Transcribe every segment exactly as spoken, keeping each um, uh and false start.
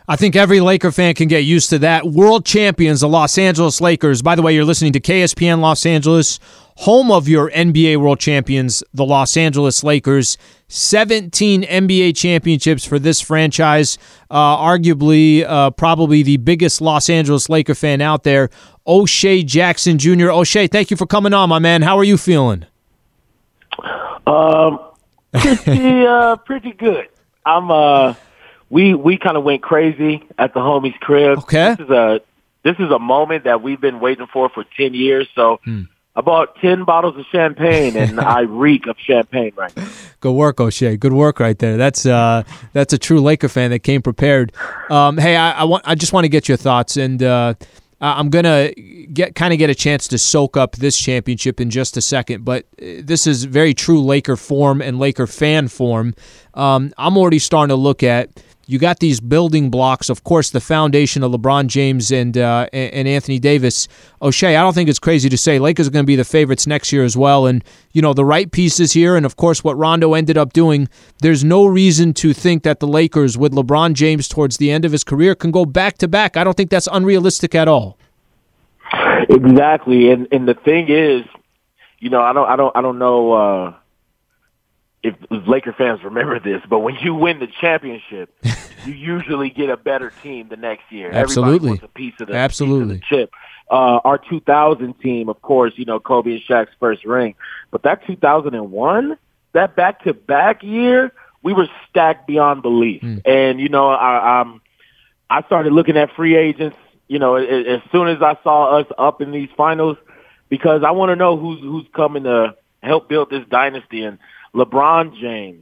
I think every Laker fan can get used to that. World champions, the Los Angeles Lakers. By the way, you're listening to K S P N Los Angeles, home of your N B A world champions, the Los Angeles Lakers. seventeen N B A championships for this franchise. Uh, arguably, uh, probably the biggest Los Angeles Laker fan out there, O'Shea Jackson Junior O'Shea, thank you for coming on, my man. How are you feeling? Um, pretty, uh, pretty good. I'm, uh, we, we kind of went crazy at the homie's crib. Okay. This is a, this is a moment that we've been waiting for for ten years. So hmm. I bought ten bottles of champagne and I reek of champagne right now. Good work, O'Shea. Good work right there. That's, uh, that's a true Laker fan that came prepared. Um, hey, I, I want, I just want to get your thoughts, and, uh, I'm going to get kind of get a chance to soak up this championship in just a second, but this is very true Laker form and Laker fan form. Um, I'm already starting to look at, you got these building blocks, of course, the foundation of LeBron James and uh, and Anthony Davis. O'Shea, I don't think it's crazy to say Lakers are going to be the favorites next year as well. And, you know, the right pieces here, and, of course, what Rondo ended up doing, there's no reason to think that the Lakers, with LeBron James towards the end of his career, can go back-to-back. I don't think that's unrealistic at all. Exactly. And and the thing is, you know, I don't I don't I don't know uh if Laker fans remember this, but when you win the championship, you usually get a better team the next year. Absolutely. Everybody wants a piece of the, Absolutely. piece of the chip. Uh, our two thousand team, of course, you know, Kobe and Shaq's first ring. But that two thousand one, that back-to-back year, we were stacked beyond belief. Mm. And, you know, I, um, I started looking at free agents, you know, as, as soon as I saw us up in these finals, because I want to know who's who's coming to help build this dynasty. And LeBron James,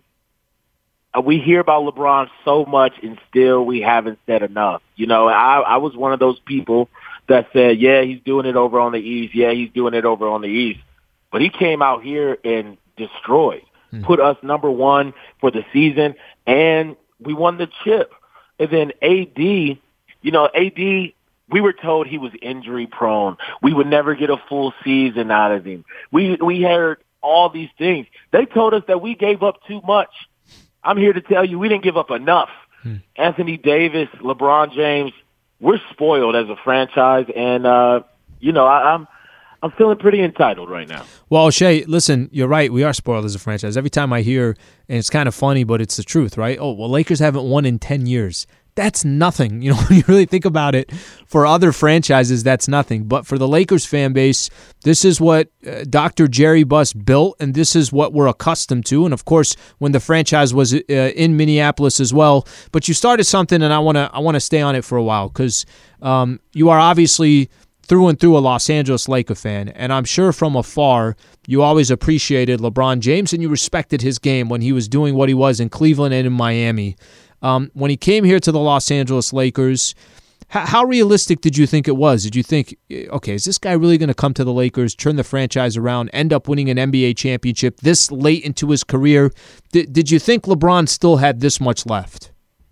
we hear about LeBron so much, and still we haven't said enough. You know, I, I was one of those people that said, yeah, he's doing it over on the East. Yeah, he's doing it over on the East. But he came out here and destroyed, hmm. put us number one for the season, and we won the chip. And then A D, you know, A D, we were told he was injury prone. We would never get a full season out of him. We we heard all these things. They told us that we gave up too much. I'm here to tell you we didn't give up enough. Hmm. Anthony Davis, LeBron James, we're spoiled as a franchise, and uh, you know I, I'm I'm feeling pretty entitled right now. Well, O'Shea, listen, you're right. We are spoiled as a franchise. Every time I hear, and it's kind of funny, but it's the truth, right? Oh, well, Lakers haven't won in ten years. That's nothing. You know, when you really think about it, for other franchises, that's nothing. But for the Lakers fan base, this is what uh, Doctor Jerry Buss built, and this is what we're accustomed to. And, of course, when the franchise was uh, in Minneapolis as well. But you started something, and I want to I want to stay on it for a while, because um, you are obviously through and through a Los Angeles Laker fan, and I'm sure from afar you always appreciated LeBron James and you respected his game when he was doing what he was in Cleveland and in Miami. Um, when he came here to the Los Angeles Lakers, h- how realistic did you think it was? Did you think, okay, is this guy really going to come to the Lakers, turn the franchise around, end up winning an N B A championship this late into his career? D- did you think LeBron still had this much left?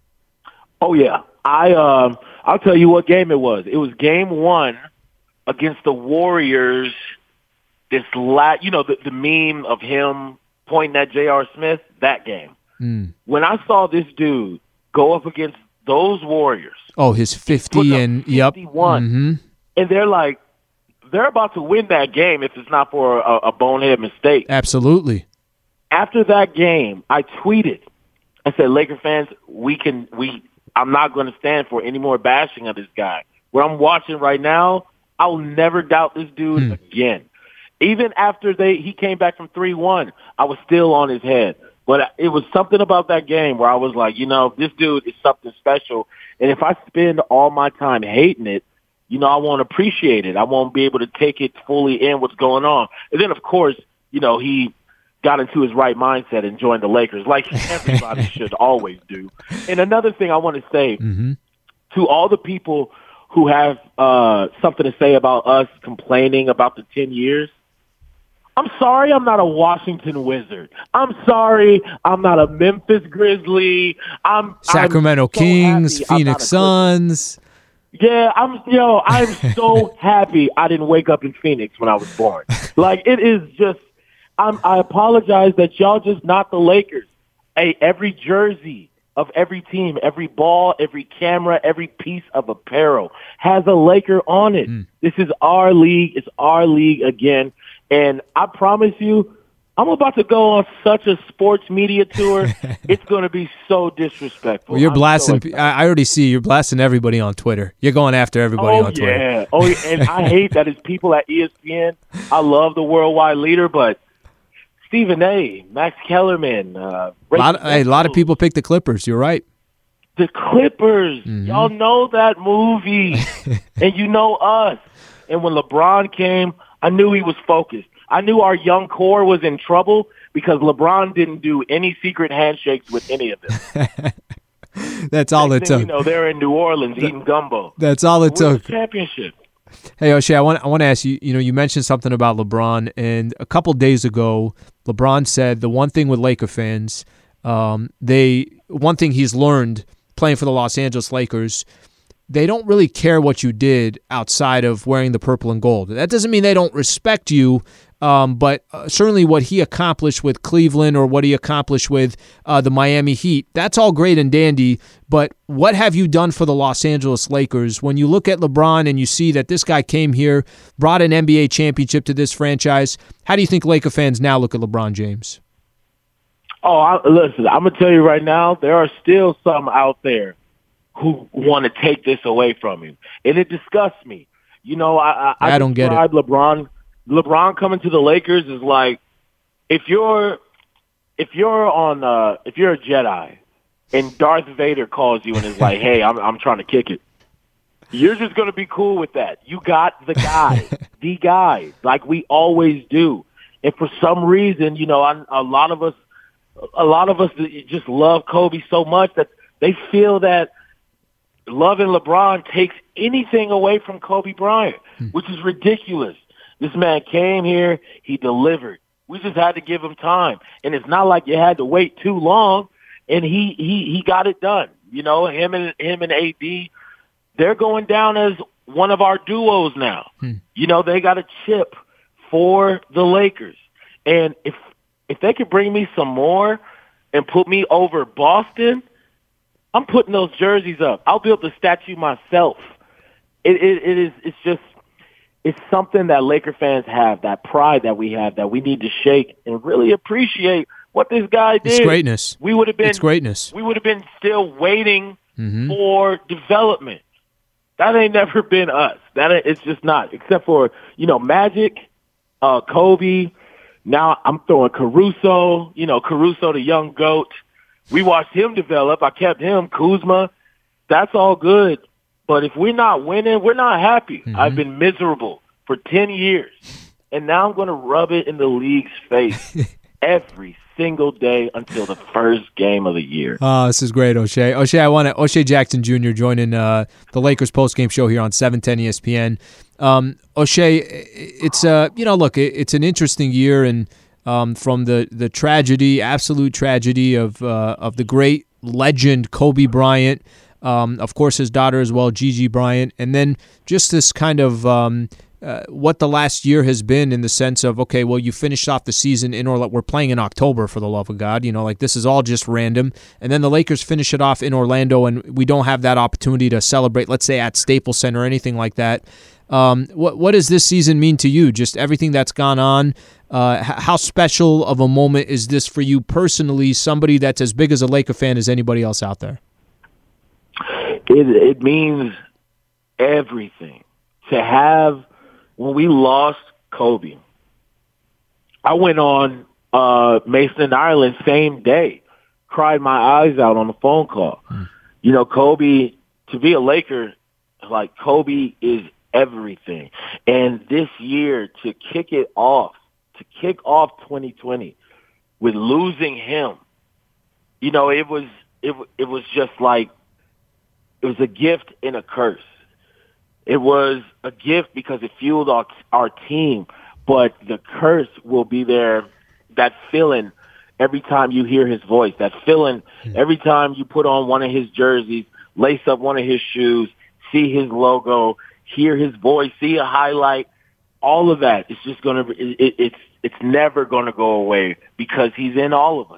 Oh, yeah. I, um, I'll tell you what game it was. It was game one against the Warriors. This la- you know, the, the meme of him pointing at J R. Smith, that game. Mm. When I saw this dude go up against those Warriors. Oh, his fifty and yep. fifty-one. Mm-hmm. And they're like, they're about to win that game if it's not for a, a bonehead mistake. Absolutely. After that game, I tweeted. I said, Laker fans, we can, we, I'm not going to stand for any more bashing of this guy. What I'm watching right now, I'll never doubt this dude mm. again. Even after they he came back from three one, I was still on his head. But it was something about that game where I was like, you know, this dude is something special. And if I spend all my time hating it, you know, I won't appreciate it. I won't be able to take it fully in what's going on. And then, of course, you know, he got into his right mindset and joined the Lakers like everybody should always do. And another thing I want to say mm-hmm. to all the people who have uh, something to say about us complaining about the ten years, I'm sorry I'm not a Washington Wizard. I'm sorry I'm not a Memphis Grizzly. I'm Sacramento I'm so Kings, happy Phoenix Suns. Yeah, I'm yo, I'm so happy I didn't wake up in Phoenix when I was born. Like, it is just I'm I apologize that y'all just not the Lakers. Hey, every jersey, of every team, every ball, every camera, every piece of apparel has a Laker on it. Mm. This is our league. It's our league again. And I promise you, I'm about to go on such a sports media tour. It's going to be so disrespectful. Well, you're I'm blasting. So I already see you're blasting everybody on Twitter. You're going after everybody oh, on Twitter. Yeah. Oh, yeah. And I hate that it's people at E S P N. I love the worldwide leader, but Stephen A., Max Kellerman. Uh, a, lot of, hey, a lot of people pick the Clippers. You're right. The Clippers. Mm-hmm. Y'all know that movie. And you know us. And when LeBron came, I knew he was focused. I knew our young core was in trouble because LeBron didn't do any secret handshakes with any of them. That's all Next it took. You know, they're in New Orleans that, eating gumbo. That's all it We're took. Championship. Hey, O'Shea, I want I want to ask you. You know, you mentioned something about LeBron, and a couple days ago, LeBron said the one thing with Laker fans, um, they one thing he's learned playing for the Los Angeles Lakers, they don't really care what you did outside of wearing the purple and gold. That doesn't mean they don't respect you, um, but uh, certainly what he accomplished with Cleveland or what he accomplished with uh, the Miami Heat, that's all great and dandy, but what have you done for the Los Angeles Lakers? When you look at LeBron and you see that this guy came here, brought an N B A championship to this franchise, how do you think Laker fans now look at LeBron James? Oh, I, listen, I'm going to tell you right now, there are still some out there who want to take this away from him. And it disgusts me. You know, I, I, I, I don't get it. LeBron, LeBron coming to the Lakers is like, if you're, if you're on, uh, if you're a Jedi and Darth Vader calls you and is like, hey, I'm, I'm trying to kick it. You're just going to be cool with that. You got the guy, the guy, like we always do. And for some reason, you know, I, a lot of us, a lot of us just love Kobe so much that they feel that loving LeBron takes anything away from Kobe Bryant, hmm. which is ridiculous. This man came here, he delivered. We just had to give him time. And it's not like you had to wait too long, and he he he got it done. You know, him and him and A D, they're going down as one of our duos now. Hmm. You know, they got a chip for the Lakers. And if if they could bring me some more and put me over Boston, I'm putting those jerseys up. I'll build the statue myself. It, it, it is, it's just, it's something that Laker fans have, that pride that we have, that we need to shake and really appreciate what this guy did. It's greatness. We would have been, it's greatness. We would have been still waiting mm-hmm. for development. That ain't never been us. That it's just not, except for, you know, Magic, uh, Kobe. Now I'm throwing Caruso, you know, Caruso, the young GOAT. We watched him develop. I kept him, Kuzma. That's all good. But if we're not winning, we're not happy. Mm-hmm. I've been miserable for ten years. And now I'm going to rub it in the league's face every single day until the first game of the year. Oh, this is great, O'Shea. O'Shea, I want to O'Shea Jackson Junior joining uh, the Lakers postgame show here on seven ten E S P N. Um, O'Shea, it's uh, you know, look, it's an interesting year, and um, from the, the tragedy, absolute tragedy of uh, of the great legend Kobe Bryant, um, of course his daughter as well, Gigi Bryant, and then just this kind of um, uh, what the last year has been in the sense of, okay, well, you finished off the season in Orlando. We're playing in October, for the love of God, you know, like this is all just random, and then the Lakers finish it off in Orlando, and we don't have that opportunity to celebrate, let's say at Staples Center or anything like that. Um, what what does this season mean to you? Just everything that's gone on. Uh, how special of a moment is this for you personally? Somebody that's as big as a Laker fan as anybody else out there. It it means everything to have. When we lost Kobe, I went on uh, Mason Ireland same day, cried my eyes out on the phone call. Mm. You know, Kobe, to be a Laker, like Kobe is everything. And this year, to kick it off, to kick off twenty twenty with losing him, you know, it was it it was just like it was a gift and a curse. It was a gift because it fueled our, our team, but the curse will be there, that feeling every time you hear his voice, that feeling every time you put on one of his jerseys, lace up one of his shoes, see his logo, hear his voice, see a highlight, all of that. It's just going to, it, it's, it's never going to go away because he's in all of us.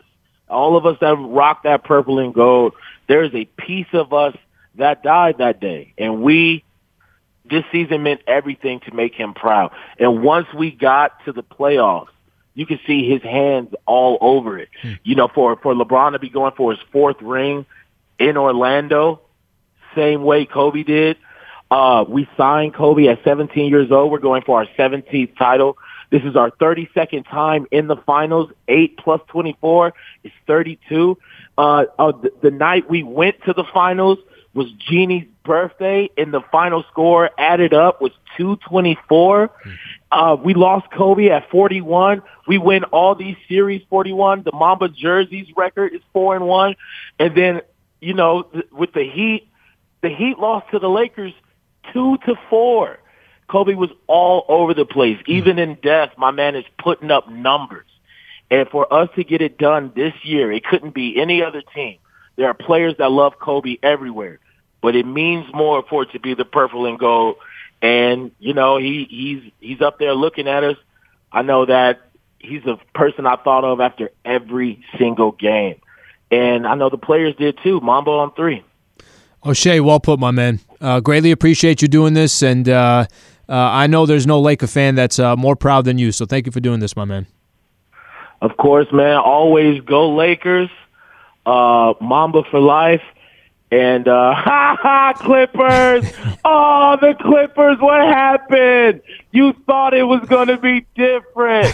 All of us that rock that purple and gold, there's a piece of us that died that day. And we, this season meant everything to make him proud. And once we got to the playoffs, you can see his hands all over it. Hmm. You know, for, for LeBron to be going for his fourth ring in Orlando, same way Kobe did. Uh, we signed Kobe at seventeen years old. We're going for our seventeenth title. This is our thirty-second time in the finals. Eight plus twenty-four is thirty-two. Uh, uh, the, the night we went to the finals was Jeannie's birthday, and the final score added up was two twenty-four. Uh, we lost Kobe at forty-one. We win all these series forty-one. The Mamba jerseys record is four and one. And then, you know, th- with the Heat, the Heat lost to the Lakers two to four. Kobe was all over the place. Even in death, my man is putting up numbers. And for us to get it done this year, it couldn't be any other team. There are players that love Kobe everywhere, but it means more for it to be the purple and gold. And, you know, he, he's, he's up there looking at us. I know that he's a person I thought of after every single game. And I know the players did too. Mambo on three. O'Shea, well put, my man. Uh, greatly appreciate you doing this, and uh, uh, I know there's no Laker fan that's uh, more proud than you, so thank you for doing this, my man. Of course, man. Always go Lakers. Uh, Mamba for life. And, uh, ha ha, Clippers. Oh, the Clippers, what happened? You thought it was going to be different.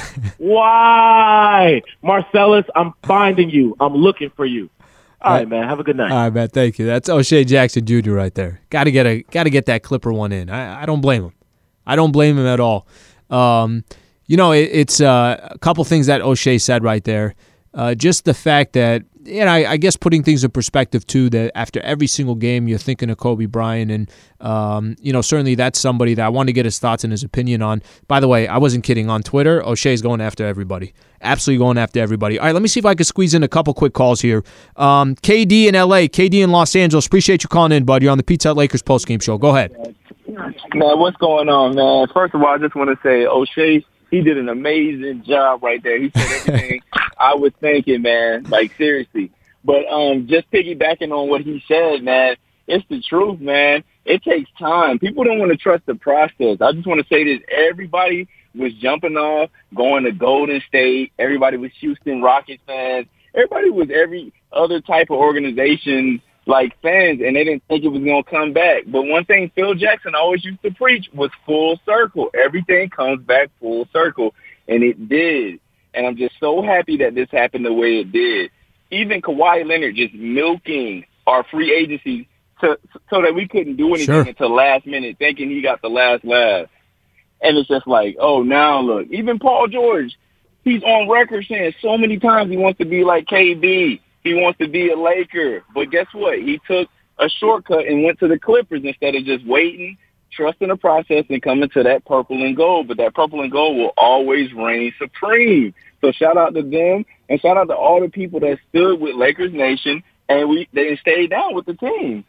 Why? Marcellus, I'm finding you. I'm looking for you. All right, man. Have a good night. All right, man. Thank you. That's O'Shea Jackson Junior right there. Got to get a got to get that Clipper one in. I, I don't blame him. I don't blame him at all. Um, you know, it, it's uh, a couple things that O'Shea said right there. Uh, just the fact that, and I, I guess putting things in perspective too, that after every single game you're thinking of Kobe Bryant, and um, you know, certainly that's somebody that I want to get his thoughts and his opinion on. By the way, I wasn't kidding. On Twitter, O'Shea's going after everybody. Absolutely going after everybody. All right, let me see if I can squeeze in a couple quick calls here. Um, K D in L A, K D in Los Angeles. Appreciate you calling in, bud. You're on the Pizza Hut Lakers postgame show. Go ahead. Man, what's going on, man? First of all, I just want to say O'Shea, he did an amazing job right there. He said everything I was thinking, man. Like, seriously. But um, just piggybacking on what he said, man, it's the truth, man. It takes time. People don't want to trust the process. I just want to say this. Everybody was jumping off, going to Golden State. Everybody was Houston Rockets fans. Everybody was every other type of organization, like fans, and they didn't think it was going to come back. But one thing Phil Jackson always used to preach was full circle. Everything comes back full circle, and it did. And I'm just so happy that this happened the way it did. Even Kawhi Leonard just milking our free agency to, so that we couldn't do anything sure. until last minute, thinking he got the last laugh. And it's just like, oh, now look. Even Paul George, he's on record saying so many times he wants to be like K D. He wants to be a Laker. But guess what? He took a shortcut and went to the Clippers instead of just waiting, trusting the process, and coming to that purple and gold. But that purple and gold will always reign supreme. So shout out to them, and shout out to all the people that stood with Lakers Nation, and we they stayed down with the team.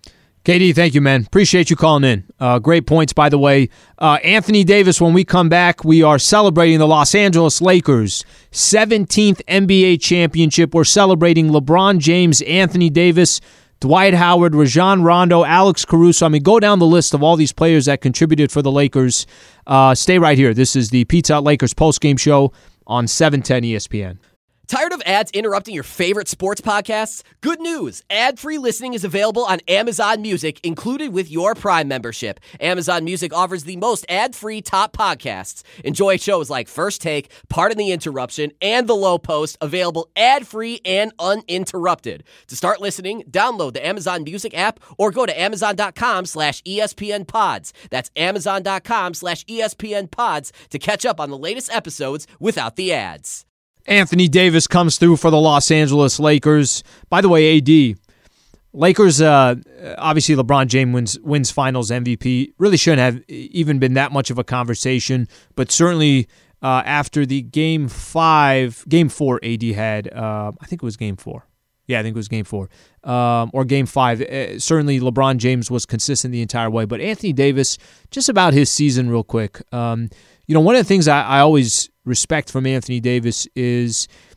K D, thank you, man. Appreciate you calling in. Uh, great points, by the way. Uh, Anthony Davis, when we come back, we are celebrating the Los Angeles Lakers' seventeenth N B A championship. We're celebrating LeBron James, Anthony Davis, Dwight Howard, Rajon Rondo, Alex Caruso. I mean, go down the list of all these players that contributed for the Lakers. Uh, stay right here. This is the Pizza Hut Lakers postgame show on seven ten E S P N. Tired of ads interrupting your favorite sports podcasts? Good news! Ad-free listening is available on Amazon Music, included with your Prime membership. Amazon Music offers the most ad-free top podcasts. Enjoy shows like First Take, Pardon the Interruption, and The Low Post, available ad-free and uninterrupted. To start listening, download the Amazon Music app or go to amazon.com slash ESPN pods. That's amazon.com slash ESPN pods to catch up on the latest episodes without the ads. Anthony Davis comes through for the Los Angeles Lakers. By the way, A D, Lakers, uh, obviously LeBron James wins, wins finals M V P. Really shouldn't have even been that much of a conversation, but certainly uh, after the game five, game four A D had, uh, I think it was game four. Yeah, I think it was game four. Um, or game five. Uh, certainly LeBron James was consistent the entire way, but Anthony Davis, just about his season real quick. Um, you know, one of the things I, I always respect from Anthony Davis is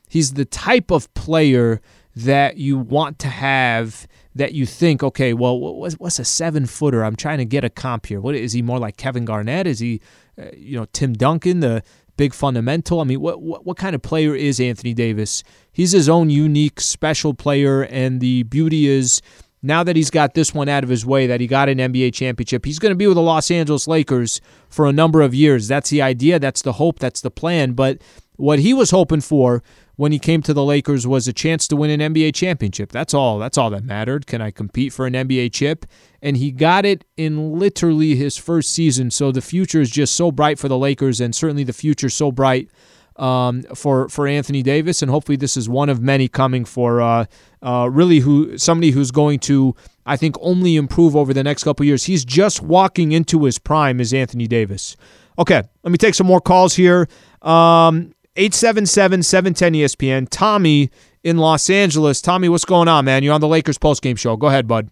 he's the type of player that you want to have, that you think, okay, well, what's, what's a seven-footer? I'm trying to get a comp here. What is he, more like Kevin Garnett? Is he, uh, you know, Tim Duncan, the big fundamental? I mean, what, what what kind of player is Anthony Davis? He's his own unique, special player, and the beauty is, now that he's got this one out of his way, that he got an N B A championship, he's going to be with the Los Angeles Lakers for a number of years. That's the idea. That's the hope. That's the plan. But what he was hoping for when he came to the Lakers was a chance to win an N B A championship. That's all. That's all that mattered. Can I compete for an N B A chip? And he got it in literally his first season. So the future is just so bright for the Lakers, and certainly the future so bright um, for for Anthony Davis. And hopefully this is one of many coming for uh, uh, really who somebody who's going to, I think, only improve over the next couple of years. He's just walking into his prime as Anthony Davis. Okay, let me take some more calls here. Um, eight seven seven, seven one zero E S P N. Tommy in Los Angeles. Tommy, what's going on, man? You're on the Lakers postgame show. Go ahead, bud.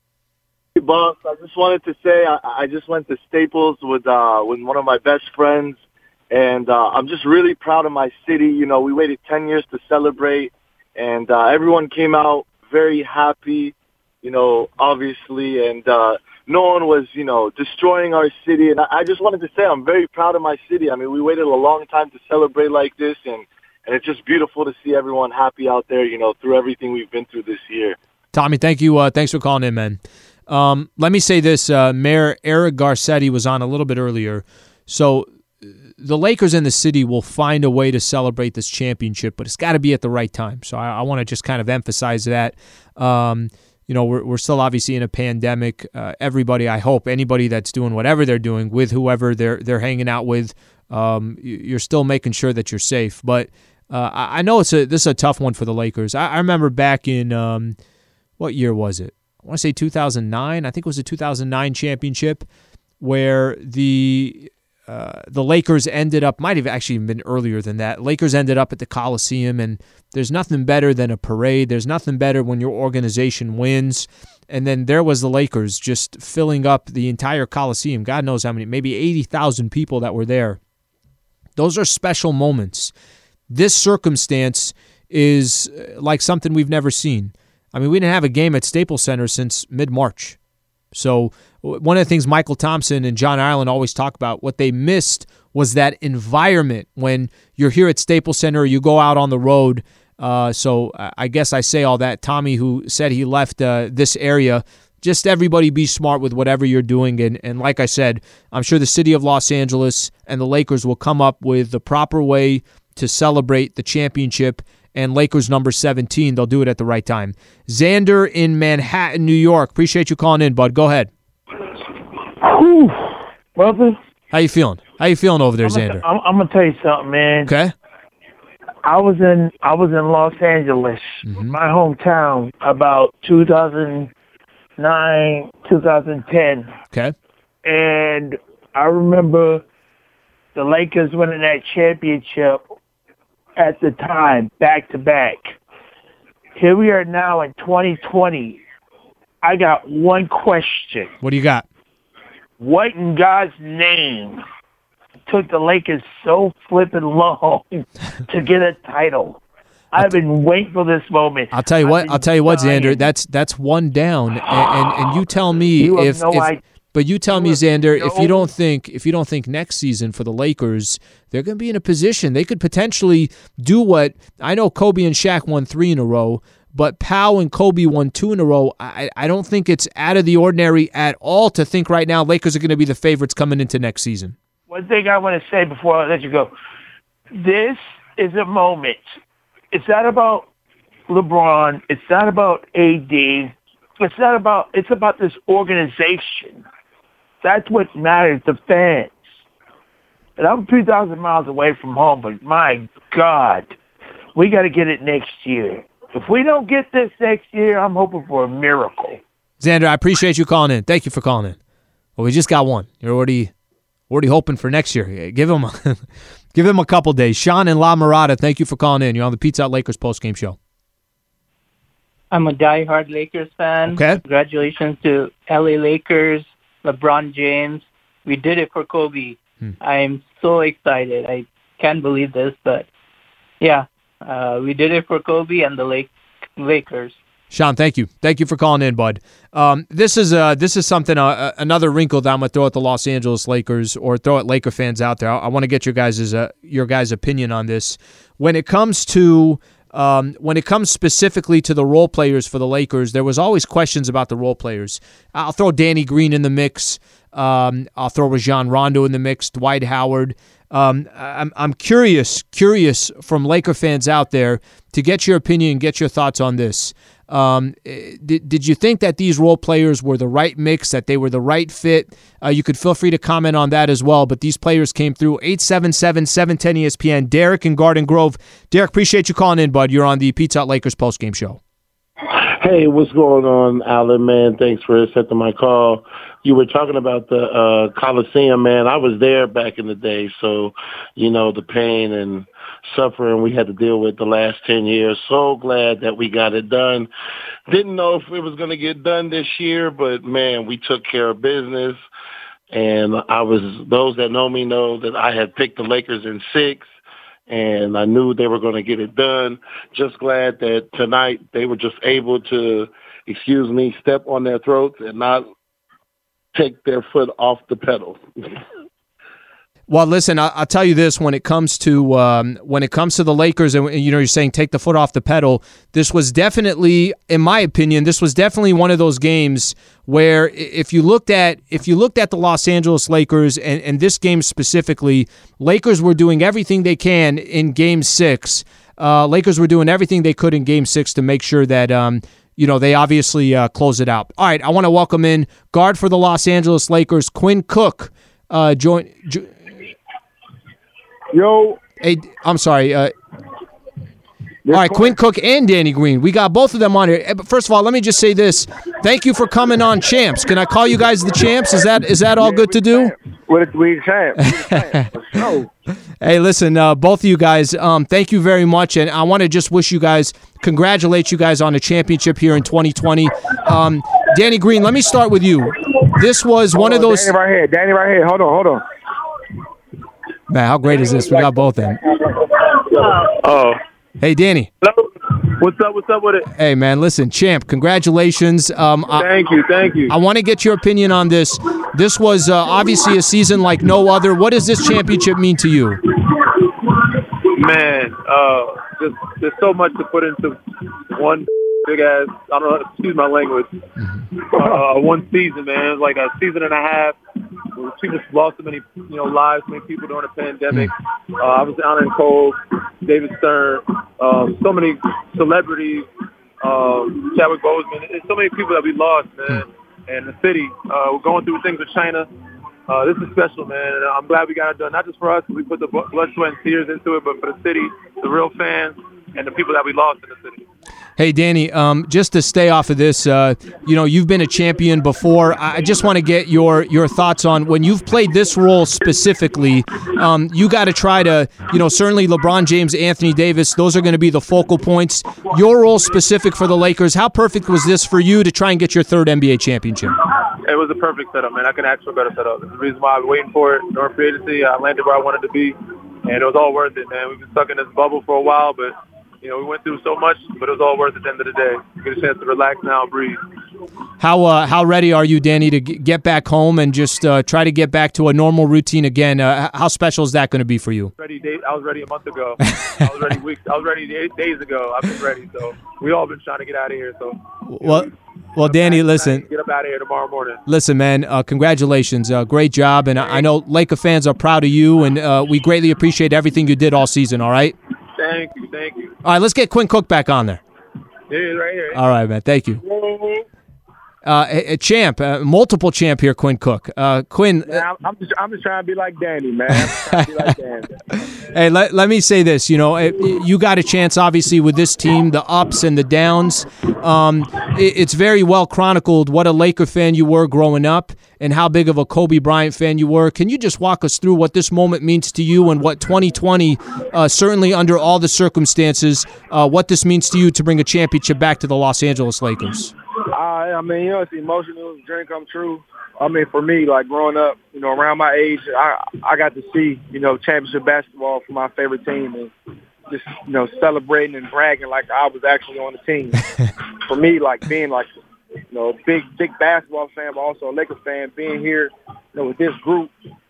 Hey, boss. I just wanted to say I, I just went to Staples with uh, with one of my best friends, and uh, I'm just really proud of my city. You know, we waited ten years to celebrate, and uh, everyone came out very happy, you know, obviously, and uh, no one was, you know, destroying our city. And I, I just wanted to say I'm very proud of my city. I mean, we waited a long time to celebrate like this, and, and it's just beautiful to see everyone happy out there, you know, through everything we've been through this year. Tommy, thank you. Uh, thanks for calling in, man. Um, let me say this. Uh, Mayor Eric Garcetti was on a little bit earlier. So the Lakers and the city will find a way to celebrate this championship, but it's got to be at the right time. So I, I want to just kind of emphasize that. Um, you know, we're we're still obviously in a pandemic. Uh, everybody, I hope, anybody that's doing whatever they're doing with whoever they're they're hanging out with, um, you're still making sure that you're safe. But uh, I know it's a this is a tough one for the Lakers. I, I remember back in um, what year was it? I want to say two thousand nine. I think it was a two thousand nine championship where the uh, the Lakers ended up, might have actually been earlier than that. Lakers ended up at the Coliseum, and there's nothing better than a parade. There's nothing better when your organization wins. And then there was the Lakers just filling up the entire Coliseum. God knows how many, maybe eighty thousand people that were there. Those are special moments. This circumstance is like something we've never seen. I mean, we didn't have a game at Staples Center since mid-March. So one of the things Michael Thompson and John Ireland always talk about, what they missed was that environment when you're here at Staples Center or you go out on the road. Uh, so I guess I say all that. Tommy, who said he left uh, this area, just everybody be smart with whatever you're doing. And, and like I said, I'm sure the city of Los Angeles and the Lakers will come up with the proper way to celebrate the championship. And Lakers number seventeen, they'll do it at the right time. Xander in Manhattan, New York. Appreciate you calling in, bud. Go ahead. Whew, brother. How you feeling? How you feeling over there, I'm Xander? Gonna, I'm, I'm gonna tell you something, man. Okay. I was in I was in Los Angeles, Mm-hmm. my hometown, about two thousand nine, two thousand ten, Okay. and I remember the Lakers winning that championship at the time, back to back. Here we are now in twenty twenty. I got one question. What do you got? What in God's name took the Lakers so flippin' long to get a title? I've been waiting for this moment. I'll tell you I've what. been I'll tell you what, dying. Xander. That's that's one down, and and, and you tell me You have if, no if idea. but you tell You me, have Xander, no- if you don't think if you don't think next season for the Lakers they're going to be in a position they could potentially do what I know Kobe and Shaq won three in a row, but Powell and Kobe won two in a row. I I don't think it's out of the ordinary at all to think right now Lakers are going to be the favorites coming into next season. One thing I want to say before I let you go. This is a moment. It's not about LeBron. It's not about A D. It's not about, it's about this organization. That's what matters, the fans. And I'm three thousand miles away from home, but my God, we got to get it next year. If we don't get this next year, I'm hoping for a miracle. Xander, I appreciate you calling in. Thank you for calling in. Well, we just got one. You're already already hoping for next year. Give him a, give him a couple days. Sean and La Mirada, thank you for calling in. You're on the Pizza Hut Lakers postgame show. I'm a diehard Lakers fan. Okay. Congratulations to L A Lakers, LeBron James. We did it for Kobe. Hmm. I'm so excited. I can't believe this, but yeah, Uh, we did it for Kobe and the Lake Lakers. Sean, thank you. Thank you for calling in, bud. Um, this is uh, this is something, uh, another wrinkle that I'm going to throw at the Los Angeles Lakers or throw at Laker fans out there. I, I want to get your guys' uh, your guys' opinion on this. When it comes to um, when it comes specifically to the role players for the Lakers, there was always questions about the role players. I'll throw Danny Green in the mix. Um, I'll throw Rajon Rondo in the mix. Dwight Howard. Um, I'm I'm curious, curious from Laker fans out there to get your opinion and get your thoughts on this. Um, did, did you think that these role players were the right mix, that they were the right fit? Uh, you could feel free to comment on that as well, but these players came through. Eight seven seven, seven one zero E S P N. Derek in Garden Grove. Derek, appreciate you calling in, bud. You're on the Pizza Hut Lakers postgame show. Hey, what's going on, Alan, man? Thanks for accepting my call. You were talking about the uh, Coliseum, man. I was there back in the day, so, you know, the pain and suffering we had to deal with the last ten years. So glad that we got it done. Didn't know if it was going to get done this year, but, man, we took care of business. And I was, those that know me know that I had picked the Lakers in six. And I knew they were going to get it done. Just glad that tonight they were just able to, excuse me, step on their throats and not take their foot off the pedal. Well, listen, I'll tell you this: when it comes to um, when it comes to the Lakers, and you know, you're saying take the foot off the pedal. This was definitely, in my opinion, this was definitely one of those games where if you looked at if you looked at the Los Angeles Lakers and, and this game specifically, Lakers were doing everything they can in Game Six. Uh, Lakers were doing everything they could in Game Six to make sure that. Um, You know, they obviously uh, close it out. All right, I want to welcome in guard for the Los Angeles Lakers, Quinn Cook. Uh, join. Jo- Yo. Hey, I'm sorry. Uh, all right, Quinn Cook and Danny Green. We got both of them on here. But first of all, let me just say this. Thank you for coming on, Champs. Can I call you guys the Champs? Is that is that all good to do? We're the champs. No. Hey, listen, uh, both of you guys, um, thank you very much. And I want to just wish you guys, congratulate you guys on a championship here in twenty twenty. Um, Danny Green, let me start with you. This was one hold of those. Danny right here. Danny right here. Hold on, hold on. Man, how great is this? We got both of them. Oh. Hey, Danny. Hello. What's up? What's up with it? Hey, man, listen, champ, congratulations. Um, thank I, you, thank you. I want to get your opinion on this. This was uh, obviously a season like no other. What does this championship mean to you? Man, uh, just there's so much to put into one big ass. I don't know. Excuse my language. Uh, one season, man. It's like a season and a half. People lost so many, you know, lives, so many people during the pandemic. Uh, obviously, Alan Cole, David Stern, um, so many celebrities, um, Chadwick Boseman. There's so many people that we lost, man. And the city, uh, we're going through things with China. Uh, this is special, man. And I'm glad we got it done. Not just for us, we put the blood, sweat, and tears into it, but for the city, the real fans, and the people that we lost in the city. Hey, Danny, um, just to stay off of this, uh, you know, you've been a champion before. I just want to get your your thoughts on when you've played this role specifically. Um, you got to try to, you know, certainly LeBron James, Anthony Davis, those are going to be the focal points. Your role specific for the Lakers, how perfect was this for you to try and get your third N B A championship? It was a perfect setup, man. I couldn't ask for a better setup. It's the reason why I've been waiting for it. During free agency, I landed where I wanted to be, and it was all worth it, man. We've been stuck in this bubble for a while, but you know, we went through so much, but it was all worth it at the end of the day. You get a chance to relax now and breathe. How uh, how ready are you, Danny, to g- get back home and just uh, try to get back to a normal routine again? Uh, how special is that going to be for you? Ready? Day, I was ready a month ago. I was ready weeks. I was ready eight days ago. I've been ready. So we all been trying to get out of here. So well, know, well, Danny, listen. Get up out of here tomorrow morning. Listen, man. Uh, congratulations. Uh, great job, and I know Laker fans are proud of you, and uh, we greatly appreciate everything you did all season. All right. Thank you, thank you. All right, let's get Quinn Cook back on there. There he is right here. All right, man. Thank you. Uh, a, a champ, uh, multiple champ here, Quinn Cook. Uh, Quinn. Man, I'm, I'm, just, I'm just trying to be like Danny, man. I'm trying to be like Danny. Hey, let, let me say this. You know, it, you got a chance, obviously, with this team, the ups and the downs. Um, it, it's very well chronicled what a Laker fan you were growing up and how big of a Kobe Bryant fan you were. Can you just walk us through what this moment means to you and what twenty twenty, uh, certainly under all the circumstances, uh, what this means to you to bring a championship back to the Los Angeles Lakers? I, I mean, you know, it's emotional. It's a dream come true. I mean, for me, like growing up, you know, around my age, I I got to see, you know, championship basketball for my favorite team. And, just, you know, celebrating and bragging like I was actually on the team. For me, like being like, you know, a big, big basketball fan, but also a Lakers fan, being here, you know, with this group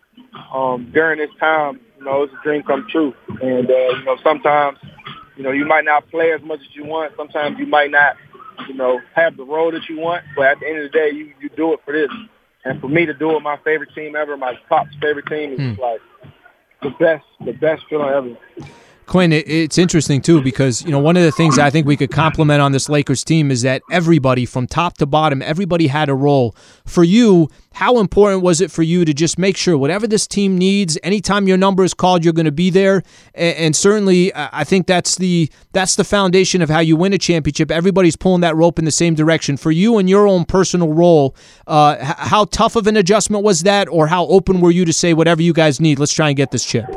um, during this time, you know, it's a dream come true. And, uh, you know, sometimes, you know, you might not play as much as you want. Sometimes you might not, you know, have the role that you want. But at the end of the day, you, you do it for this. And for me to do it, my favorite team ever, my Pop's favorite team, is mm. like the best, the best feeling ever. Quinn, it's interesting, too, because, you know, one of the things I think we could compliment on this Lakers team is that everybody, from top to bottom, everybody had a role. For you, how important was it for you to just make sure whatever this team needs, anytime your number is called, you're going to be there? And certainly, I think that's the that's the foundation of how you win a championship. Everybody's pulling that rope in the same direction. For you and your own personal role, uh, how tough of an adjustment was that, or how open were you to say, whatever you guys need, let's try and get this chip?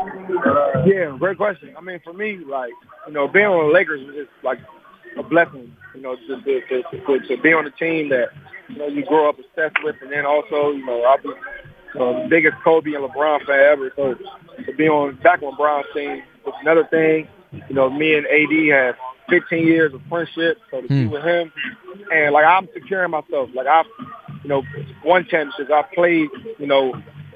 Yeah, great question. I mean, for me, like, you know, being on the Lakers is like a blessing, you know, to, to, to, to, to be on a team that, you know, you grow up obsessed with. And then also, you know, I'll be you know, the biggest Kobe and LeBron fan ever. So to be on back on LeBron's team was another thing. You know, me and A D have fifteen years of friendship. So to hmm. be with him, and, like, I'm securing myself. Like, I've, you know, won championships. I've played, you know,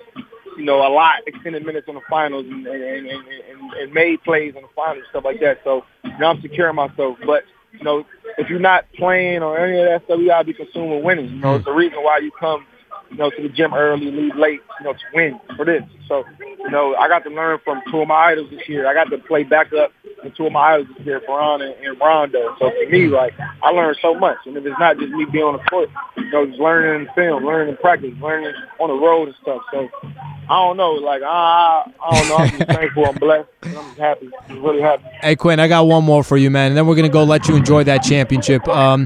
you know, a lot, extended minutes on the finals and, and, and, and, and made plays on the finals, stuff like that. So, you know, I'm securing myself. But, you know, if you're not playing or any of that stuff, you got to be consumed with winning. You know, it's the reason why you come, you know, to the gym early, leave late, you know, to win for this. So, you know, I got to learn from two of my idols this year. I got to play back up with two of my idols this year, Bron and, and Rondo. So for me, like, I learned so much. And if it's not just me being on the court, you know, just learning in film, learning in practice, learning on the road and stuff. So, I don't know. Like, I, I don't know. I'm just thankful. I'm blessed. I'm just happy. I'm really happy. Hey, Quinn, I got one more for you, man. And then we're going to go let you enjoy that championship. Um,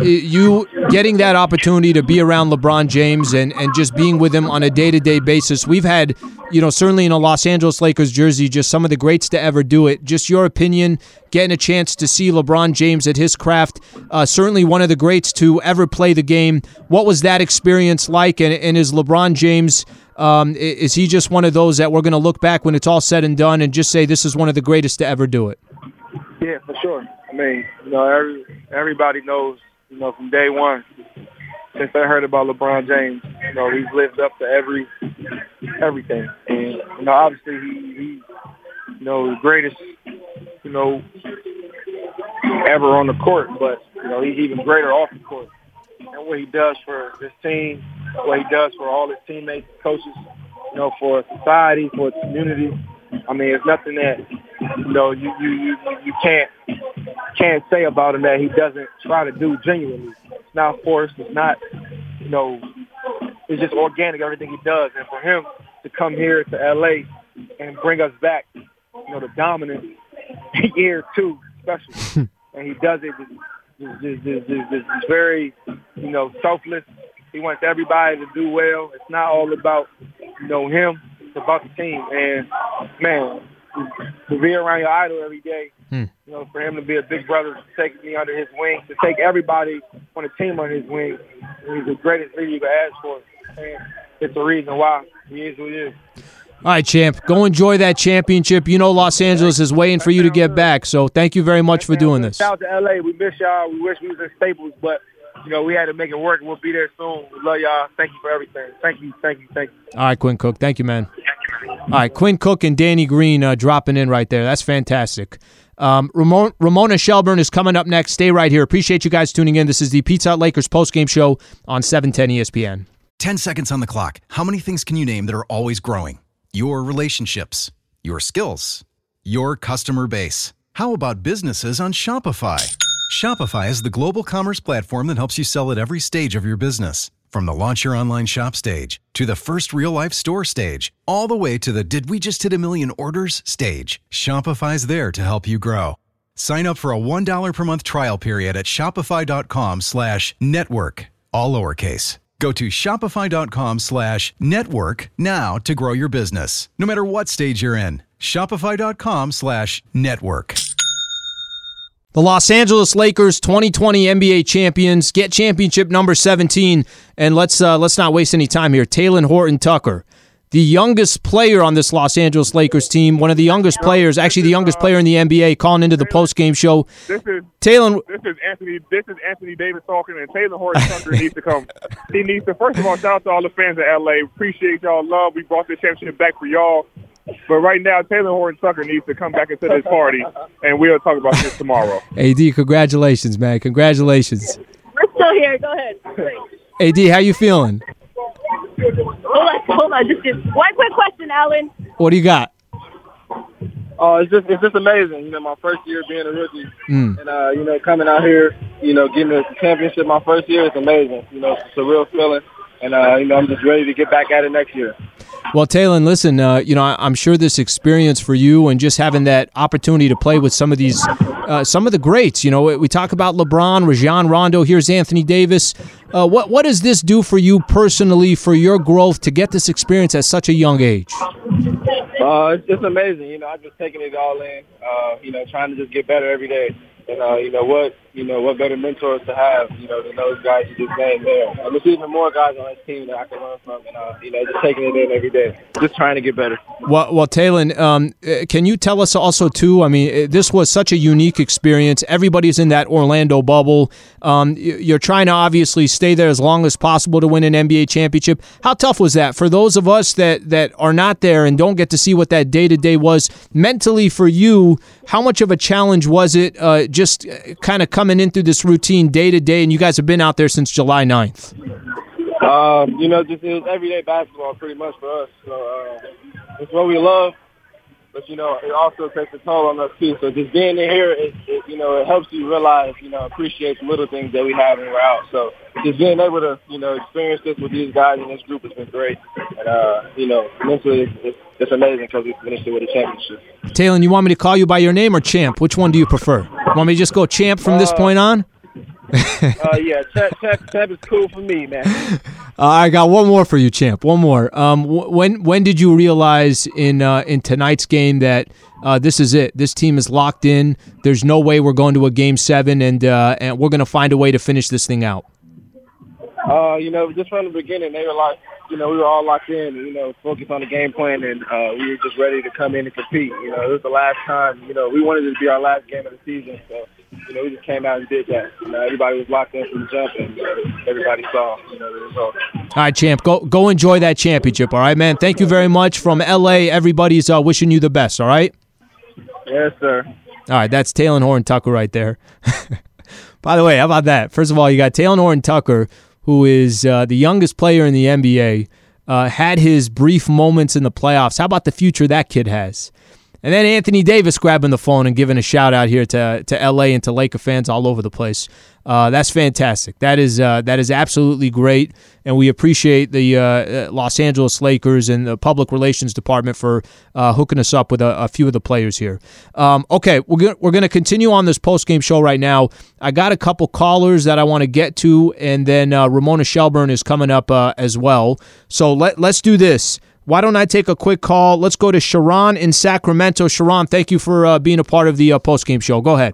you getting that opportunity to be around LeBron James and, and just being with him on a day-to-day basis. We've had, you know, certainly in a Los Angeles Lakers jersey, just some of the greats to ever do it. Just your opinion, getting a chance to see LeBron James at his craft, uh, certainly one of the greats to ever play the game. What was that experience like? And, and is LeBron James... Um, is he just one of those that we're going to look back when it's all said and done and just say this is one of the greatest to ever do it? Yeah, for sure. I mean, you know, every, everybody knows, you know, from day one, since I heard about LeBron James, you know, he's lived up to every everything. And, you know, obviously he, he you know, the greatest, you know, ever on the court, but, you know, he's even greater off the court. And what he does for this team, what he does for all his teammates, coaches, you know, for society, for the community. I mean, it's nothing that, you know, you you, you, you can't can't say about him that he doesn't try to do genuinely. It's not forced. It's not, you know, it's just organic, everything he does. And for him to come here to L A and bring us back, you know, the dominant year two, especially, and he does it just, just, just, just, just, just very, you know, selfless. He wants everybody to do well. It's not all about, you know, him. It's about the team. And, man, to be around your idol every day, hmm. you know, for him to be a big brother, to take me under his wing, to take everybody on the team under his wing, he's the greatest leader you can ask for. And it's the reason why he is who he is. All right, champ. Go enjoy that championship. You know Los Angeles is waiting for you to get back, so thank you very much for doing this. Shout out to L A. We miss y'all. We wish we was in Staples, but, you know, we had to make it work. We'll be there soon. We love y'all. Thank you for everything. Thank you, thank you, thank you. All right, Quinn Cook. Thank you, man. All right, Quinn Cook and Danny Green uh, dropping in right there. That's fantastic. Um, Ramon, Ramona Shelburne is coming up next. Stay right here. Appreciate you guys tuning in. This is the Pizza Hut Lakers postgame show on seven ten E S P N. Ten seconds on the clock. How many things can you name that are always growing? Your relationships, your skills, your customer base. How about businesses on Shopify? Shopify is the global commerce platform that helps you sell at every stage of your business. From the launch your online shop stage to the first real-life store stage, all the way to the did we just hit a million orders stage. Shopify's there to help you grow. Sign up for a one dollar per month trial period at shopify.com slash network, all lowercase. Go to shopify.com slash network now to grow your business. No matter what stage you're in, shopify.com slash network. The Los Angeles Lakers, twenty twenty N B A champions, get championship number seventeen, and let's uh, let's not waste any time here. Talen Horton-Tucker, the youngest player on this Los Angeles Lakers team, one of the youngest players, actually the youngest player in the N B A, calling into the post-game show. This is Taylor. This is Anthony. This is Anthony Davis talking, and Taylor Horton Tucker needs to come. He needs to. First of all, shout out to all the fans of L A. Appreciate y'all love. We brought the championship back for y'all. But right now, Taylor Horton Tucker needs to come back into this party, and we'll talk about this tomorrow. A D, congratulations, man. Congratulations. We're still here. Go ahead. A D, how you feeling? Hold on, hold on. Just, just one quick question, Alan. What do you got? Oh, it's just it's just amazing. You know, my first year being a rookie, Mm. and uh, you know, coming out here, you know, getting a championship my first year is amazing. You know, it's a real feeling, and uh, you know, I'm just ready to get back at it next year. Well, Taylor, listen, uh, you know, I- I'm sure this experience for you and just having that opportunity to play with some of these, uh, some of the greats, you know, we we talk about LeBron, Rajon Rondo, here's Anthony Davis. Uh, what what does this do for you personally, for your growth, to get this experience at such a young age? Uh, it's, it's amazing. You know, I'm just taking it all in. Uh, you know, trying to just get better every day. And uh, you know what, you know what better mentors to have. You know, than those guys you just named there. And there's even more guys on this team that I can learn from. And uh, you know, just taking it in every day, just trying to get better. Well, well, Taylor, um, uh, can you tell us also too? I mean, uh, this was such a unique experience. Everybody's in that Orlando bubble. Um, y- you're trying to obviously stay there as long as possible to win an N B A championship. How tough was that for those of us that that are not there and don't get to see what that day to day was mentally for you? How much of a challenge was it? Uh, just kind of coming in through this routine day to day, and you guys have been out there since July ninth. Um, you know, just it was everyday basketball pretty much for us. So uh, it's what we love, but you know, it also takes a toll on us too. So just being in here, it, it, you know, it helps you realize, you know, appreciate the little things that we have when we're out. So just being able to, you know, experience this with these guys in this group has been great. And uh, you know, mentally, it's, it's, it's amazing because we finished it with a championship. Taylor, you want me to call you by your name or Champ? Which one do you prefer? Want me to just go Champ from this Uh, point on? uh, yeah, Champ, Champ, Champ is cool for me, man. Uh, I got one more for you, Champ. One more. Um, wh- when when did you realize in uh, in tonight's game that uh, this is it? This team is locked in. There's no way we're going to a game seven, and uh, and we're going to find a way to finish this thing out. Uh, you know, just from the beginning, they were like, you know, we were all locked in, and, you know, focused on the game plan, and uh, we were just ready to come in and compete. You know, it was the last time, you know, we wanted it to be our last game of the season, so, you know, we just came out and did that. You know, everybody was locked in from the jump, and uh, everybody saw, you know, the result. All right, Champ, go go enjoy that championship. All right, man. Thank you very much. From L A, everybody's uh, wishing you the best. All right. Yes, sir. All right, that's Taylor Horton Tucker right there. By the way, how about that? First of all, you got Taylor Horton Tucker, who is uh, the youngest player in the N B A, uh, had his brief moments in the playoffs. How about the future that kid has? And then Anthony Davis grabbing the phone and giving a shout out here to to L A and to Laker fans all over the place. Uh, that's fantastic. That is uh, that is absolutely great, and we appreciate the uh, Los Angeles Lakers and the public relations department for uh, hooking us up with a, a few of the players here. Um, okay, we're gonna, we're going to continue on this post game show right now. I got a couple callers that I want to get to, and then uh, Ramona Shelburne is coming up uh, as well. So let let's do this. Why don't I take a quick call? Let's go to Sharon in Sacramento. Sharon, thank you for uh, being a part of the uh, post game show. Go ahead.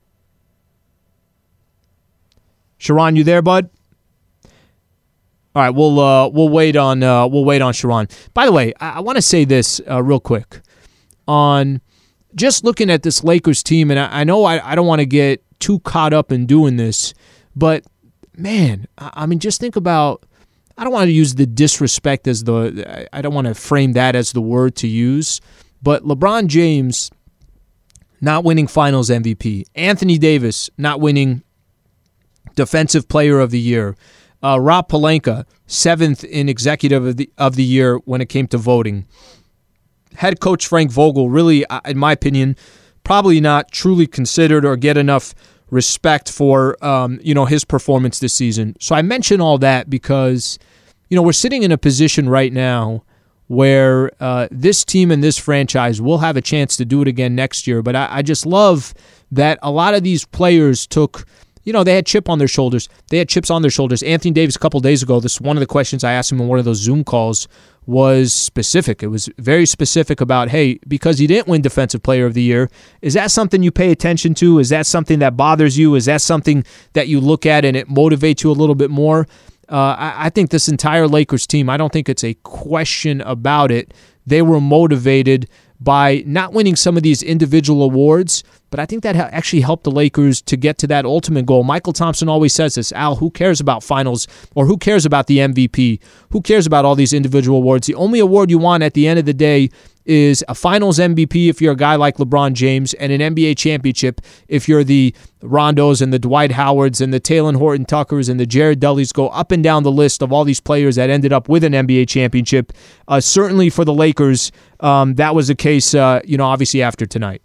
Sharon, you there, bud? All right, we'll uh, we'll wait on uh, we'll wait on Sharon. By the way, I, I want to say this uh, real quick on just looking at this Lakers team, and I, I know I, I don't want to get too caught up in doing this, but man, I, I mean, just think about. I don't want to use the disrespect as the. I don't want to frame that as the word to use, but LeBron James not winning Finals M V P, Anthony Davis not winning Defensive Player of the Year. Uh, Rob Pelinka, seventh in Executive of the, of the Year when it came to voting. Head coach Frank Vogel, really, in my opinion, probably not truly considered or get enough respect for um, you know his performance this season. So I mention all that because you know we're sitting in a position right now where uh, this team and this franchise will have a chance to do it again next year. But I, I just love that a lot of these players took. You know, they had chip on their shoulders. They had chips on their shoulders. Anthony Davis, a couple days ago, this one of the questions I asked him in one of those Zoom calls was specific. It was very specific about, hey, because he didn't win Defensive Player of the Year, is that something you pay attention to? Is that something that bothers you? Is that something that you look at and it motivates you a little bit more? Uh, I, I think this entire Lakers team, I don't think it's a question about it. They were motivated by not winning some of these individual awards, but I think that ha- actually helped the Lakers to get to that ultimate goal. Michael Thompson always says this, Al, who cares about finals or who cares about the M V P? Who cares about all these individual awards? The only award you want at the end of the day is a finals M V P if you're a guy like LeBron James, and an N B A championship if you're the Rondos and the Dwight Howards and the Talen Horton Tuckers and the Jared Dudleys. Go up and down the list of all these players that ended up with an N B A championship. Uh, certainly for the Lakers, um, that was the case, uh, you know, obviously after tonight.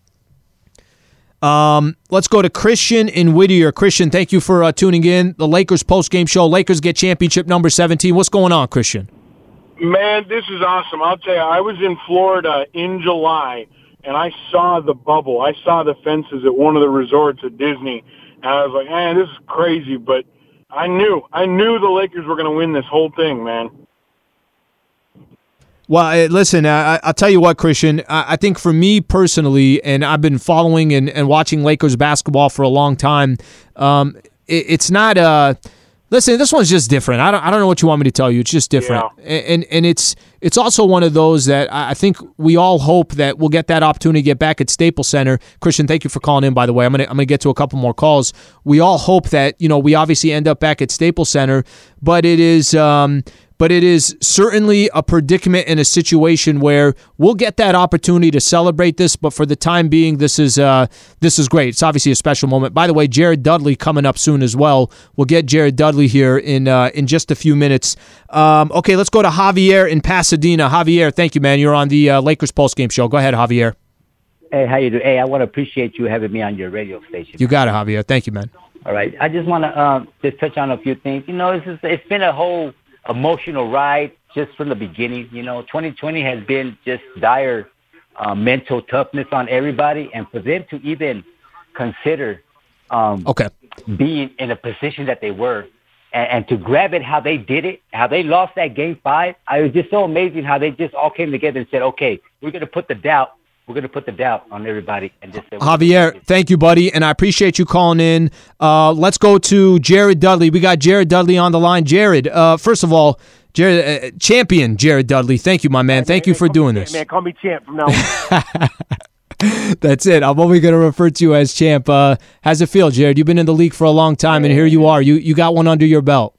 Um, let's go to Christian in Whittier. Christian, thank you for uh, tuning in. The Lakers post-game show. Lakers get championship number seventeen. What's going on, Christian? Man, this is awesome. I'll tell you, I was in Florida in July, and I saw the bubble. I saw the fences at one of the resorts at Disney, and I was like, man, this is crazy. But I knew. I knew the Lakers were going to win this whole thing, man. Well, listen, uh, I'll tell you what, Christian. I think for me personally, and I've been following and, and watching Lakers basketball for a long time, um, it, it's not uh, – listen, this one's just different. I don't I don't know what you want me to tell you. It's just different. Yeah. And and it's it's also one of those that I think we all hope that we'll get that opportunity to get back at Staples Center. Christian, thank you for calling in, by the way. I'm going to I'm going to get to a couple more calls. We all hope that, you know, we obviously end up back at Staples Center, but it is um, – But it is certainly a predicament in a situation where we'll get that opportunity to celebrate this, but for the time being, this is uh, this is great. It's obviously a special moment. By the way, Jared Dudley coming up soon as well. We'll get Jared Dudley here in uh, in just a few minutes. Um, okay, let's go to Javier in Pasadena. Javier, thank you, man. You're on the uh, Lakers postgame show. Go ahead, Javier. Hey, how you doing? Hey, I want to appreciate you having me on your radio station. You got it, Javier. Thank you, man. All right. I just want to um, just touch on a few things. You know, it's just, it's been a whole emotional ride just from the beginning. You know, twenty twenty has been just dire uh, mental toughness on everybody, and for them to even consider um, okay. being in a position that they were, and, and to grab it how they did it, how they lost that game five, I was just so amazing how they just all came together and said, okay, we're going to put the doubt We're going to put the doubt on everybody. And just say, Javier, thank you, buddy, and I appreciate you calling in. Uh, let's go to Jared Dudley. We got Jared Dudley on the line. Jared, uh, first of all, Jared, uh, champion Jared Dudley, thank you, my man. Thank man, you for doing this. Man, call me champ from now on. That's it. I'm only going to refer to you as champ. Uh, how's it feel, Jared? You've been in the league for a long time, and here you are. You you got one under your belt.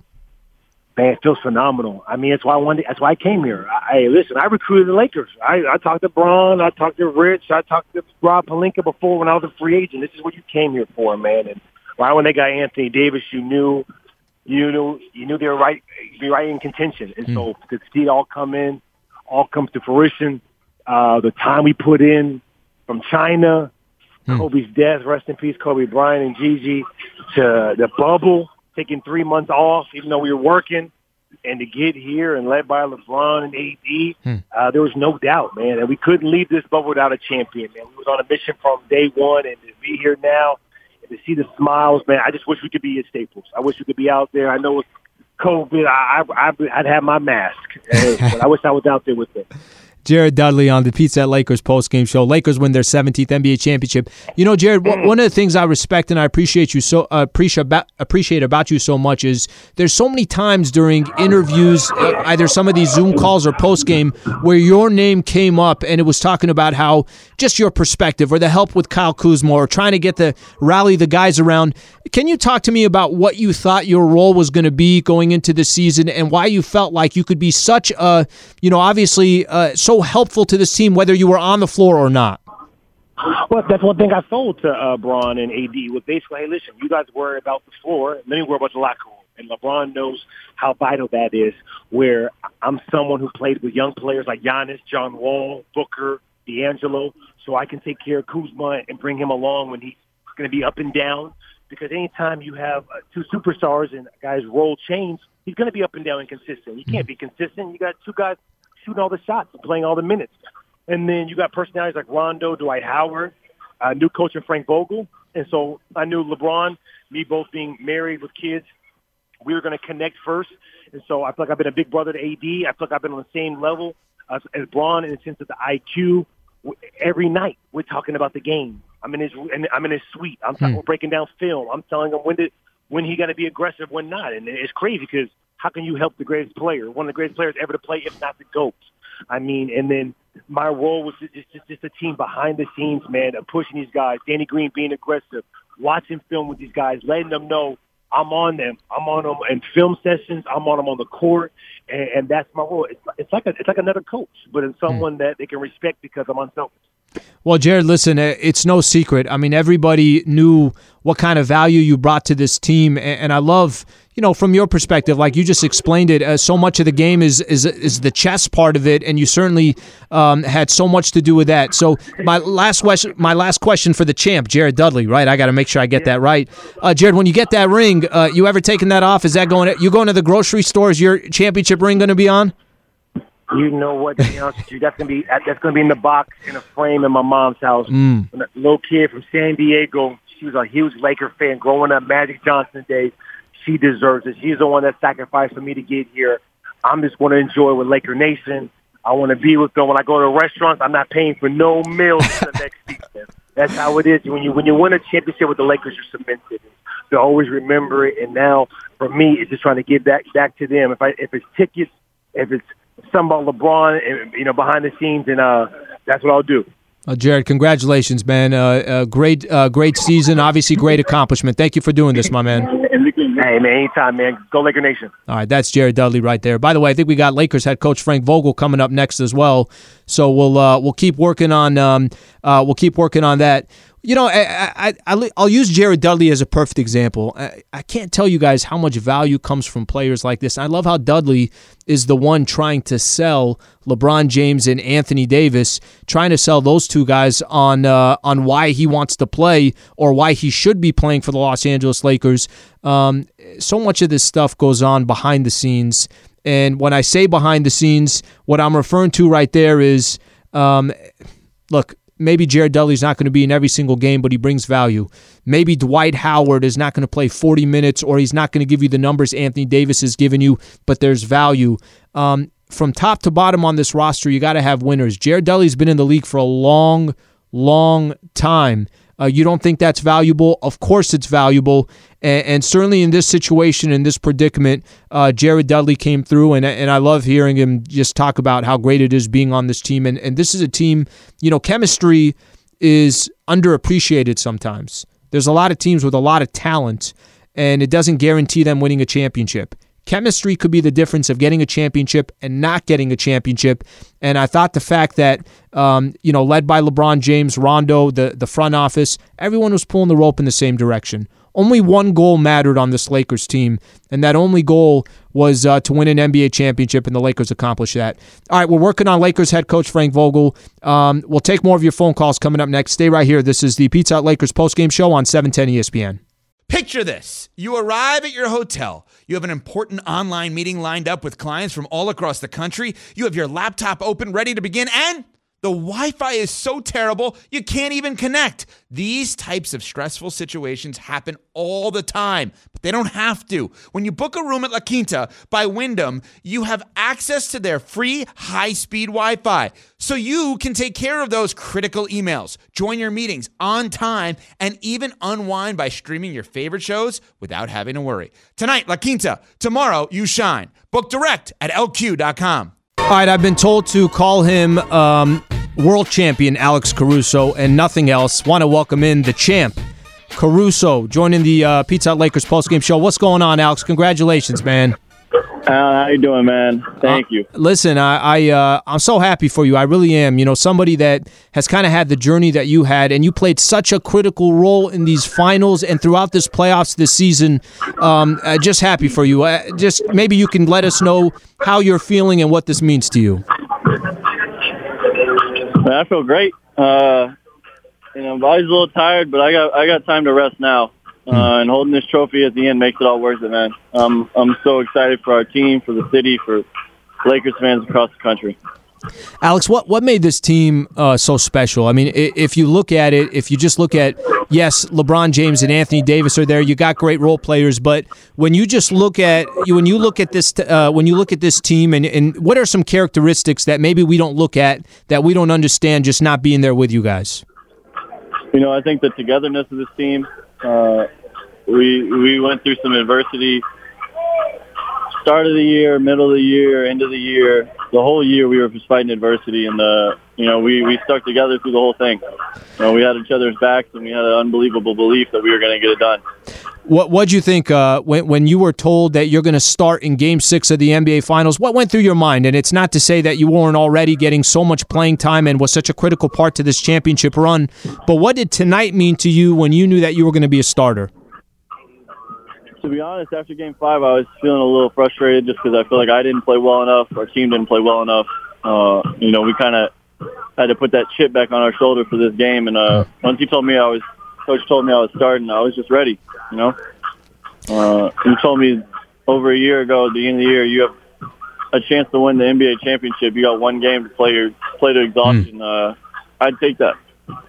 Man, it feels phenomenal. I mean, that's why I wanted. That's why I came here. I, hey, listen, I recruited the Lakers. I, I talked to Braun. I talked to Rich. I talked to Rob Pelinka before when I was a free agent. This is what you came here for, man. And right when they got Anthony Davis, you knew, you knew, you knew they were right, be right in contention. And mm. so to see it all come in, all come to fruition. Uh, the time we put in from China, mm. Kobe's death, rest in peace, Kobe Bryant and Gigi, to the bubble. Taking three months off, even though we were working, and to get here and led by LeBron and A D, hmm. uh, there was no doubt, man. And we couldn't leave this bubble without a champion, man. We was on a mission from day one, and to be here now and to see the smiles, man, I just wish we could be at Staples. I wish we could be out there. I know it's COVID. I, I, I'd have my mask, but I wish I was out there with it. Jared Dudley on the Pizza at Lakers postgame show. Lakers win their seventeenth N B A championship. You know, Jared, mm. one of the things I respect and I appreciate you so uh, appreciate about, appreciate about you so much is there's so many times during interviews, uh, either some of these Zoom calls or postgame, where your name came up and it was talking about how just your perspective or the help with Kyle Kuzma or trying to get the rally the guys around. Can you talk to me about what you thought your role was going to be going into the season and why you felt like you could be such a, you know, obviously uh, so helpful to this team, whether you were on the floor or not? Well, that's one thing I sold to uh, Braun and A D was basically, hey, listen, you guys worry about the floor, let me worry about the locker room. And LeBron knows how vital that is, where I'm someone who played with young players like Giannis, John Wall, Booker, D'Angelo, so I can take care of Kuzma and bring him along when he's going to be up and down. Because anytime you have uh, two superstars and guys roll chains, he's going to be up and down and consistent. You can't be consistent. You got two guys shooting all the shots and playing all the minutes. And then you got personalities like Rondo, Dwight Howard, uh, new coach and Frank Vogel. And so I knew LeBron, me both being married with kids, we were going to connect first. And so I feel like I've been a big brother to A D. I feel like I've been on the same level as, as Braun in the sense of the I Q. Every night we're talking about the game. I'm in his, I'm in his suite. I'm talking, mm. we're breaking down film. I'm telling him when to when he got to be aggressive, when not. And it's crazy because how can you help the greatest player, one of the greatest players ever to play, if not the GOAT? I mean, and then my role was just just, just a team behind the scenes, man, of pushing these guys. Danny Green being aggressive, watching film with these guys, letting them know I'm on them. I'm on them in film sessions. I'm on them on the court, and, and that's my role. It's, it's like a, it's like another coach, but it's someone mm. that they can respect because I'm unselfish. Well, Jared, listen, it's no secret. I mean, everybody knew what kind of value you brought to this team, and I love, you know, from your perspective, like you just explained it, uh, so much of the game is is is the chess part of it, and you certainly um, had so much to do with that. So my last question, my last question for the champ, Jared Dudley, right? I got to make sure I get that right. Uh, Jared, when you get that ring, uh, you ever taken that off? Is that going? You going to the grocery store? Is your championship ring going to be on? You know what? To be honest with you, that's gonna be that's gonna be in the box in a frame in my mom's house. Mm. A little kid from San Diego. She was a huge Laker fan growing up. Magic Johnson days. She deserves it. She's the one that sacrificed for me to get here. I'm just going to enjoy with Laker Nation. I want to be with them. When I go to restaurants, I'm not paying for no meals for the next season. That's how it is. When you when you win a championship with the Lakers, you're cemented. They always remember it. And now, for me, it's just trying to give back back to them. If I if it's tickets, if it's something about LeBron, you know, behind the scenes, and uh, that's what I'll do. Uh, Jared, congratulations, man. Uh, uh, great, uh, great season. Obviously, great accomplishment. Thank you for doing this, my man. Hey, man, anytime, man. Go Laker Nation. All right, that's Jared Dudley right there. By the way, I think we got Lakers head coach Frank Vogel coming up next as well. So we'll uh, we'll keep working on um, uh, we'll keep working on that. You know, I, I, I'll use Jared Dudley as a perfect example. I, I can't tell you guys how much value comes from players like this. And I love how Dudley is the one trying to sell LeBron James and Anthony Davis, trying to sell those two guys on uh, on why he wants to play or why he should be playing for the Los Angeles Lakers. Um, so much of this stuff goes on behind the scenes. And when I say behind the scenes, what I'm referring to right there is, um, look, maybe Jared Dudley's not going to be in every single game, but he brings value. Maybe Dwight Howard is not going to play forty minutes, or he's not going to give you the numbers Anthony Davis has given you, but there's value. Um, from top to bottom on this roster, you got to have winners. Jared Dudley's been in the league for a long, long time. Uh, you don't think that's valuable? Of course it's valuable. And, and certainly in this situation, in this predicament, uh, Jared Dudley came through, and and I love hearing him just talk about how great it is being on this team. And, and this is a team, you know, chemistry is underappreciated sometimes. There's a lot of teams with a lot of talent, and it doesn't guarantee them winning a championship. Chemistry could be the difference of getting a championship and not getting a championship. And I thought the fact that, um, you know, led by LeBron James, Rondo, the, the front office, everyone was pulling the rope in the same direction. Only one goal mattered on this Lakers team, and that only goal was uh, to win an N B A championship, and the Lakers accomplished that. All right, we're working on Lakers head coach Frank Vogel. Um, we'll take more of your phone calls coming up next. Stay right here. This is the Pizza Hut Lakers postgame show on seven ten E S P N. Picture this. You arrive at your hotel. You have an important online meeting lined up with clients from all across the country. You have your laptop open, ready to begin, and the Wi-Fi is so terrible, you can't even connect. These types of stressful situations happen all the time, but they don't have to. When you book a room at La Quinta by Wyndham, you have access to their free high-speed Wi-Fi, so you can take care of those critical emails, join your meetings on time, and even unwind by streaming your favorite shows without having to worry. Tonight, La Quinta. Tomorrow, you shine. Book direct at L Q dot com. All right, I've been told to call him um, world champion Alex Caruso and nothing else. Want to welcome in the champ, Caruso, joining the uh, Pizza Hut Lakers postgame show. What's going on, Alex? Congratulations, man. Uh, how you doing, man? Thank uh, you. Listen, I, I uh, I'm so happy for you. I really am. You know, somebody that has kind of had the journey that you had, and you played such a critical role in these finals and throughout this playoffs this season. Um, uh, just happy for you. Uh, just maybe you can let us know how you're feeling and what this means to you. Man, I feel great. Uh, you know, body's a little tired, but I got I got time to rest now. Uh, and holding this trophy at the end makes it all worth it, man. Um, I'm so excited for our team, for the city, for Lakers fans across the country. Alex, what, what made this team uh, so special? I mean, if you look at it, if you just look at, yes, LeBron James and Anthony Davis are there. You got great role players, but when you just look at when you look at this uh, when you look at this team, and, and what are some characteristics that maybe we don't look at, that we don't understand, just not being there with you guys? You know, I think the togetherness of this team. Uh, we we went through some adversity. Start of the year, middle of the year, end of the year, the whole year we were just fighting adversity, and uh, you know we, we stuck together through the whole thing. You know, we had each other's backs, and we had an unbelievable belief that we were going to get it done. What What'd you think uh, when when you were told that you're going to start in Game Six of the N B A Finals? What went through your mind? And it's not to say that you weren't already getting so much playing time and was such a critical part to this championship run, but what did tonight mean to you when you knew that you were going to be a starter? To be honest, after Game Five, I was feeling a little frustrated just because I feel like I didn't play well enough. Our team didn't play well enough. Uh, you know, we kind of had to put that chip back on our shoulder for this game. And uh, once he told me I was, coach told me I was starting, I was just ready. You know, uh, he told me over a year ago, at the end of the year, you have a chance to win the N B A championship. You got one game to play your play to exhaustion. Uh, I'd take that.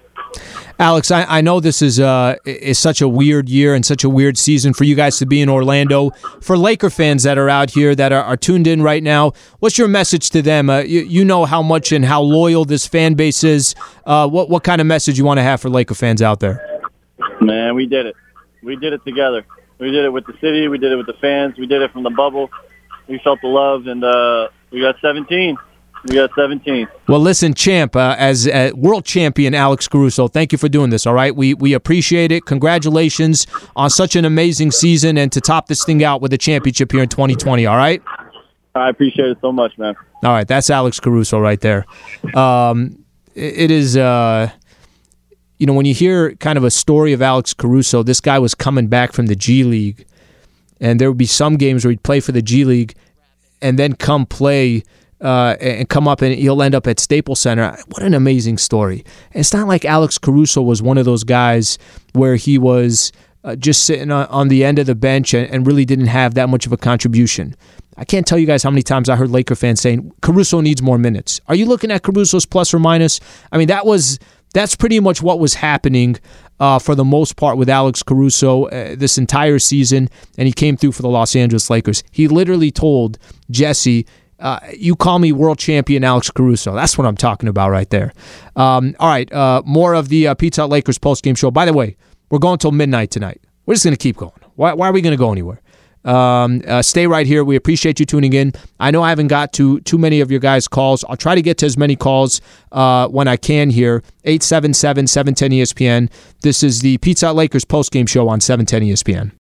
Alex, I, I know this is uh, is such a weird year and such a weird season for you guys to be in Orlando. For Laker fans that are out here that are, are tuned in right now, what's your message to them? Uh, you, you know how much and how loyal this fan base is. Uh, what what kind of message you want to have for Laker fans out there? Man, we did it. We did it together. We did it with the city. We did it with the fans. We did it from the bubble. We felt the love, and uh, we got seventeen. We got seventeen. Well, listen, champ, uh, as uh, world champion Alex Caruso, thank you for doing this, all right? We we appreciate it. Congratulations on such an amazing season and to top this thing out with a championship here in twenty twenty, all right? I appreciate it so much, man. All right, that's Alex Caruso right there. Um, it, it is, uh, you know, when you hear kind of a story of Alex Caruso, this guy was coming back from the G League, and there would be some games where he'd play for the G League and then come play Uh, and come up and he'll end up at Staples Center. What an amazing story. And it's not like Alex Caruso was one of those guys where he was uh, just sitting on, on the end of the bench and, and really didn't have that much of a contribution. I can't tell you guys how many times I heard Laker fans saying, Caruso needs more minutes. Are you looking at Caruso's plus or minus? I mean, that was that's pretty much what was happening uh, for the most part with Alex Caruso uh, this entire season, and he came through for the Los Angeles Lakers. He literally told Jesse, Uh, you call me world champion Alex Caruso. That's what I'm talking about right there. Um, all right, uh, more of the uh, Pizza Hut Lakers postgame show. By the way, we're going till midnight tonight. We're just going to keep going. Why, why are we going to go anywhere? Um, uh, stay right here. We appreciate you tuning in. I know I haven't got to too many of your guys' calls. I'll try to get to as many calls uh, when I can here. eight seven seven, seven one zero, E S P N. This is the Pizza Hut Lakers postgame show on seven ten E S P N.